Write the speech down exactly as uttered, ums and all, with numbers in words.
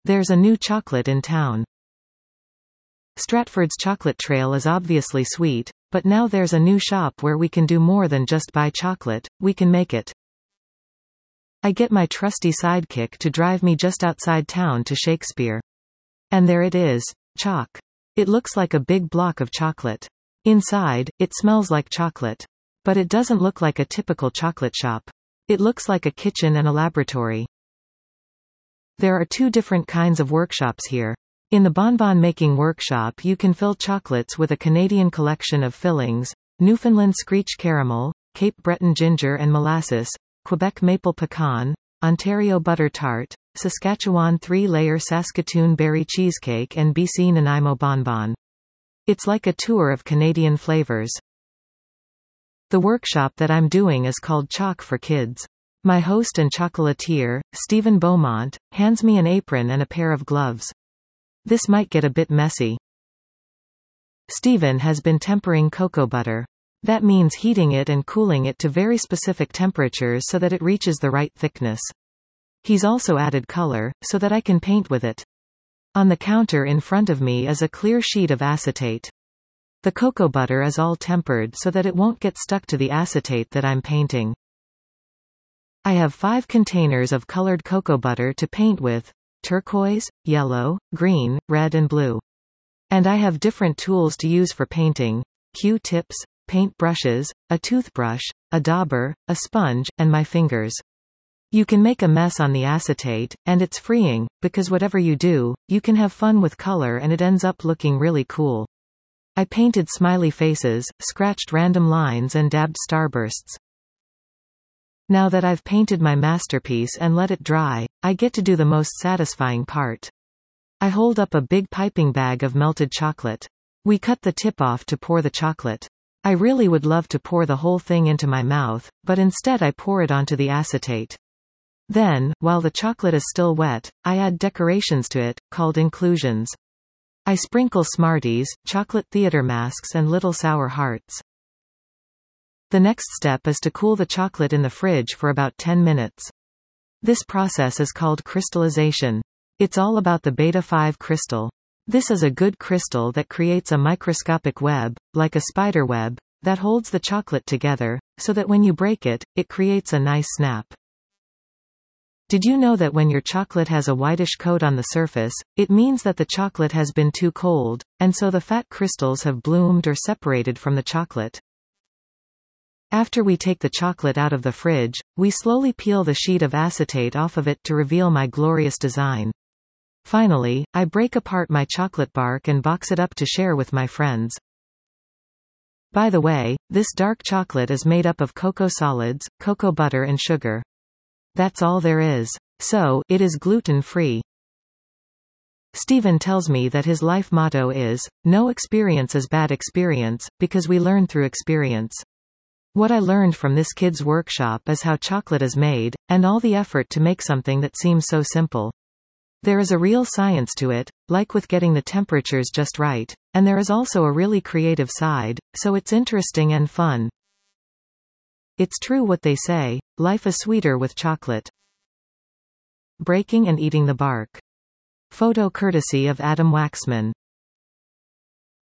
There's a new chocolate in town. Stratford's chocolate trail is obviously sweet, but now there's a new shop where we can do more than just buy chocolate, we can make it. I get my trusty sidekick to drive me just outside town to Shakespeare. And there it is, Choc. It looks like a big block of chocolate. Inside, it smells like chocolate. But it doesn't look like a typical chocolate shop. It looks like a kitchen and a laboratory. There are two different kinds of workshops here. In the bonbon making workshop you can fill chocolates with a Canadian collection of fillings, Newfoundland screech caramel, Cape Breton ginger and molasses, Quebec maple pecan, Ontario butter tart, Saskatchewan three-layer Saskatoon berry cheesecake and B C Nanaimo bonbon. It's like a tour of Canadian flavors. The workshop that I'm doing is called Choc for Kids. My host and chocolatier, Stephen Beaumont, hands me an apron and a pair of gloves. This might get a bit messy. Stephen has been tempering cocoa butter. That means heating it and cooling it to very specific temperatures so that it reaches the right thickness. He's also added color, so that I can paint with it. On the counter in front of me is a clear sheet of acetate. The cocoa butter is all tempered so that it won't get stuck to the acetate that I'm painting. I have five containers of colored cocoa butter to paint with: turquoise, yellow, green, red and blue. And I have different tools to use for painting: Q-tips, paint brushes, a toothbrush, a dauber, a sponge, and my fingers. You can make a mess on the acetate, and it's freeing, because whatever you do, you can have fun with color and it ends up looking really cool. I painted smiley faces, scratched random lines and dabbed starbursts. Now that I've painted my masterpiece and let it dry, I get to do the most satisfying part. I hold up a big piping bag of melted chocolate. We cut the tip off to pour the chocolate. I really would love to pour the whole thing into my mouth, but instead I pour it onto the acetate. Then, while the chocolate is still wet, I add decorations to it, called inclusions. I sprinkle Smarties, chocolate theater masks and little sour hearts. The next step is to cool the chocolate in the fridge for about ten minutes. This process is called crystallization. It's all about the beta five crystal. This is a good crystal that creates a microscopic web, like a spider web, that holds the chocolate together, so that when you break it, it creates a nice snap. Did you know that when your chocolate has a whitish coat on the surface, it means that the chocolate has been too cold, and so the fat crystals have bloomed or separated from the chocolate? After we take the chocolate out of the fridge, we slowly peel the sheet of acetate off of it to reveal my glorious design. Finally, I break apart my chocolate bark and box it up to share with my friends. By the way, this dark chocolate is made up of cocoa solids, cocoa butter and sugar. That's all there is. So, it is gluten-free. Stephen tells me that his life motto is, no experience is bad experience, because we learn through experience. What I learned from this kids' workshop is how chocolate is made, and all the effort to make something that seems so simple. There is a real science to it, like with getting the temperatures just right, and there is also a really creative side, so it's interesting and fun. It's true what they say, life is sweeter with chocolate. Breaking and eating the bark. Photo courtesy of Adam Waxman.